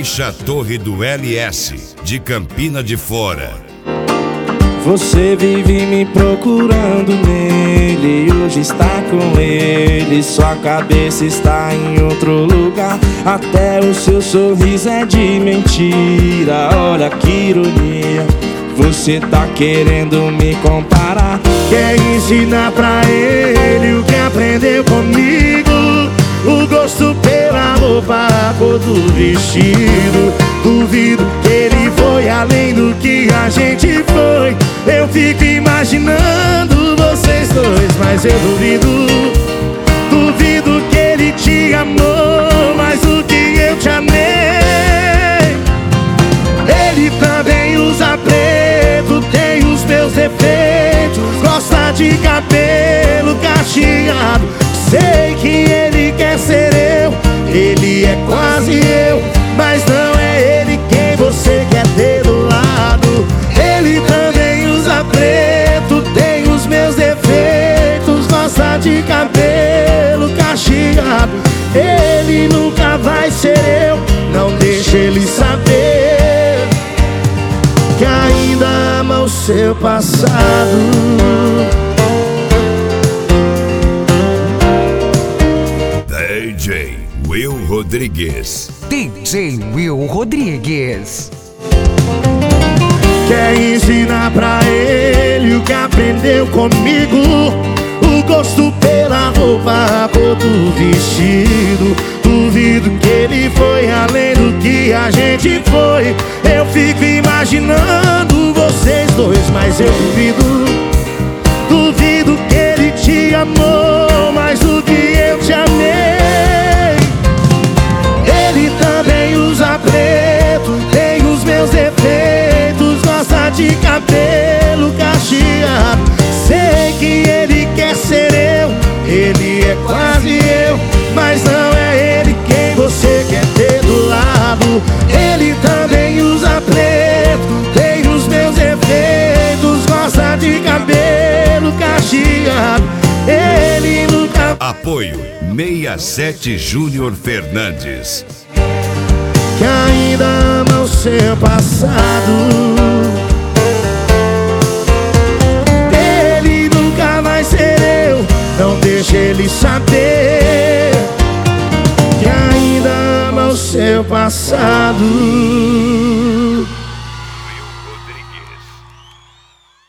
Baixa Torre do LS, de Campina de Fora. Você vive me procurando nele, hoje está com ele. Sua cabeça está em outro lugar, até o seu sorriso é de mentira. Olha que ironia, você tá querendo me comparar. Quer ensinar pra ele o que aprendeu comigo, o gosto pela roupa, a cor do vestido. Duvido que ele foi além do que a gente foi. Eu fico imaginando vocês dois, mas eu duvido que ele te amou mais do que eu te amei. Ele também usa preto, tem os meus defeitos, gosta de cabelo cacheado. Sei que ele quer ser eu, ele é quase eu, mas não é ele quem você quer ter do lado. Ele também usa preto, tem os meus defeitos, gosta de cabelo cacheado. Ele nunca vai ser eu, não deixa ele saber que ainda ama o seu passado. DJ Will Rodrigues. DJ Will Rodrigues. Quer ensinar pra ele o que aprendeu comigo, o gosto pela roupa, a cor do vestido. Duvido que ele foi além do que a gente foi. Eu fico imaginando vocês dois, mas eu duvido que ele te amou mais do que eu te amei. Ele também usa preto, tem os meus defeitos, gosta de cabelo cacheado. Sei que ele quer ser eu, ele é quase eu, mas não é ele quem você quer ter do lado. Ele também usa preto, tem os meus defeitos, gosta de cabelo cacheado. Ele nunca... Apoio 67 Júnior Fernandes. Que ainda ama o seu passado.